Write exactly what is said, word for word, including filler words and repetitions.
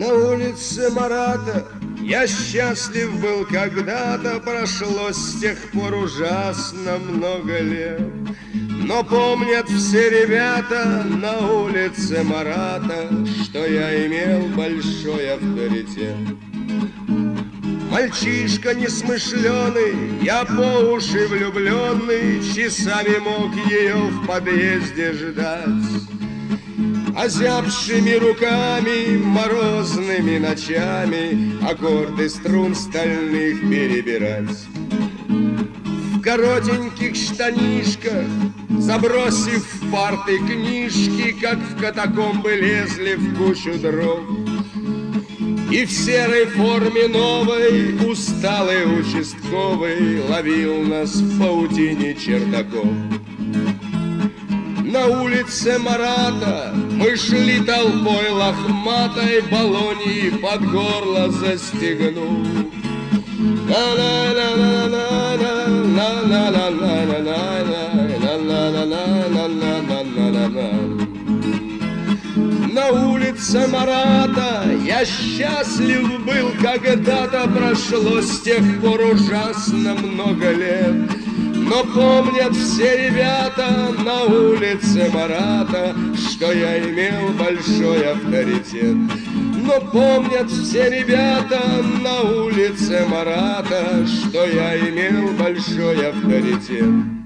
На улице Марата я счастлив был когда-то, прошло с тех пор ужасно много лет. Но помнят все ребята на улице Марата, что я имел большой авторитет. Мальчишка несмышленый, я по уши влюбленный, часами мог ее в подъезде ждать. Озябшими руками, морозными ночами аккорды струн стальных перебирать. В коротеньких штанишках, забросив в парты книжки, как в катакомбы лезли в кучу дров. И в серой форме новой усталый участковый ловил нас в паутине чердаков. На улице Марата мы шли толпой лохматой, Болоньи под горло застегнув. На улице Марата я счастлив был когда-то, прошло с тех пор ужасно много лет. Но помнят все ребята на улице Марата, что я имел большой авторитет. Но помнят все ребята на улице Марата, что я имел большой авторитет.